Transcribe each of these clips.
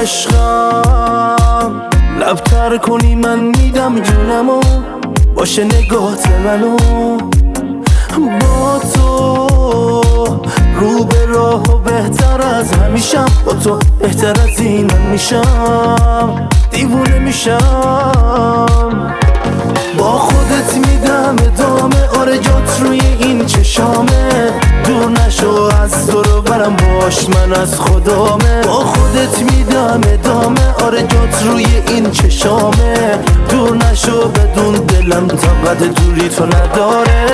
عشقم لبتر کنی من میدم جونمو باشه نگات منو با تو رو به راه و بهتر از همیشم با تو بهتر از این من میشم دیوونه میشم با خودت میدم ادامه آره جات روی این چشامه دور نشو از تو رو برم باش من از خدامه با خودت میدم ادامه آره جات روی این چشامه دور نشو بدون دلم طاقت دوری تو نداره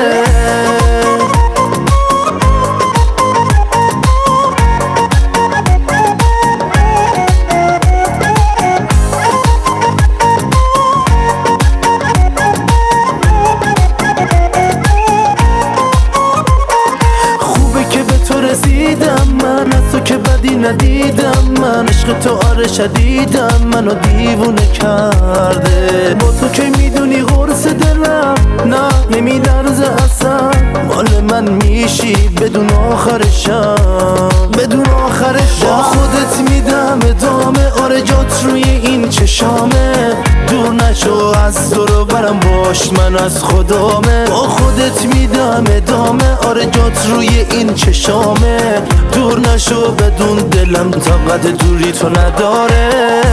رسیدم من از تو که بدی ندیدم من عشق تو آره شدیدم منو دیوونه کرده با تو که میدونی قرص دلم نه نمیلرزه اصلا مال من میشی بدون آخرشم با خودت میدم ادامه آره جات روی این چشامه دور نشو از تو رو برم باش من از خدامه با خودت میدم ادامه آره جات روی این چشامه دور نشو بدون دلم طاقت دوری تو نداره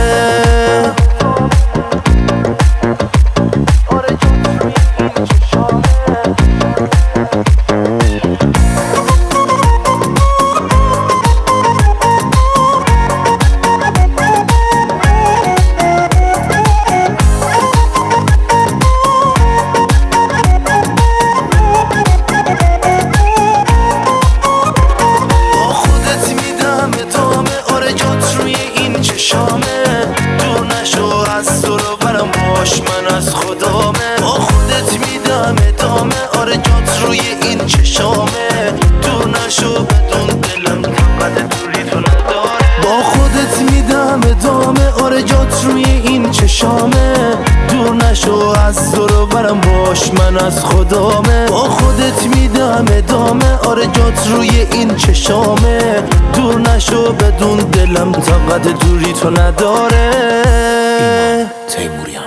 دور نشو از تو رو برم باش من از خدامه با خودت میدم ادامه آره جات روی این چشامه دور نشو بدون دلم طاقت دوری تو نداره با خودت میدم ادامه آره جات روی این چشامه دور نشو از تو رو برم باش من از خدامه با خودت میدم ادامه آره جات روی این چشامه دور نشو بدون دلم طاقت دوری تو نداره تیموریان